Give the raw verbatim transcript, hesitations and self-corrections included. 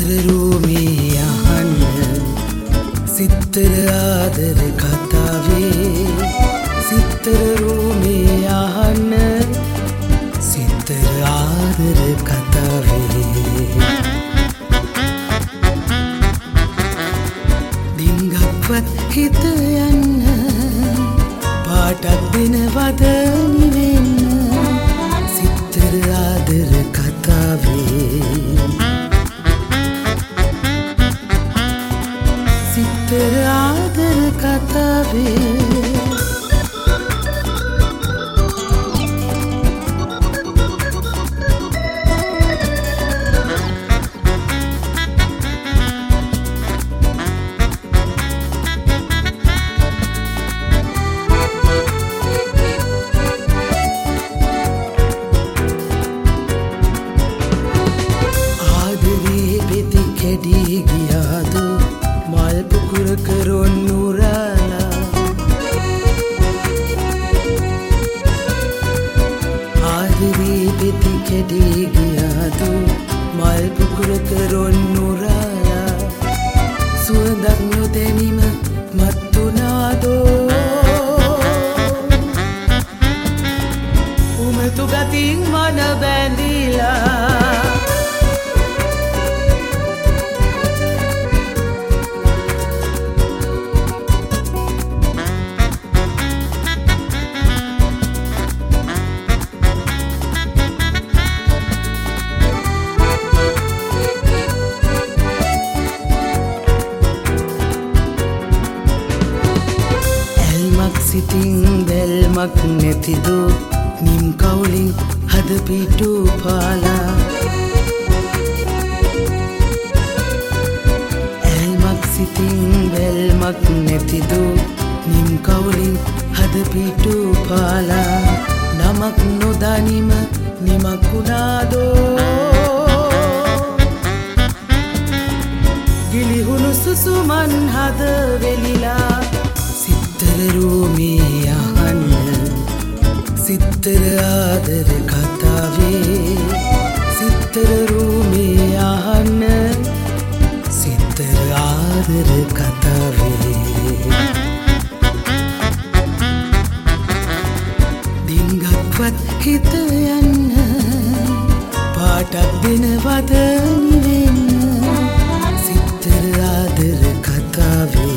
රූමේ අහන්න සිත්තර ආදර කතාවේ සිත්තර රූමේ අහන්න සිත්තර ආදර කතාවේ දිංගක්වත් හිත යන්න පාටක් දෙනවද නිවෙන්න සිත්තර ආදර කතාවේ සිත්තර ආදර කතාවේ කැඩී ගියාදු මල් පුකුර කරොන්නුරාලා ආදරේ පෙති කැඩී ගියාදු මල් පුකුර කරොන්නුරාලා සුවඳක් නොදැනීම මත්තුනාදෝ උමතු ගතින් මන බැඳිලා සිතින් දැල්මක් නැතිදු නිම් කවුලින් හද පිටු පාලා ඇල්මක් සිතින් දැල්මක් නැතිදු නිම් කවුලින් හද පිටු පාලා නමක් නොදනිම නිමක් වුණාදෝ ගිලිහුණු සුසුමන් හද වෙලිලා සිත්තර රූමේ අහන්න සිත්තර ආදර කතාවේ සිත්තර රූමේ අහන්න සිත්තර ආදර කතාවේ දිංගක්වත් හිත යන්න පාටක් දෙනවද නිවෙන්න සිත්තර ආදර කතාවේ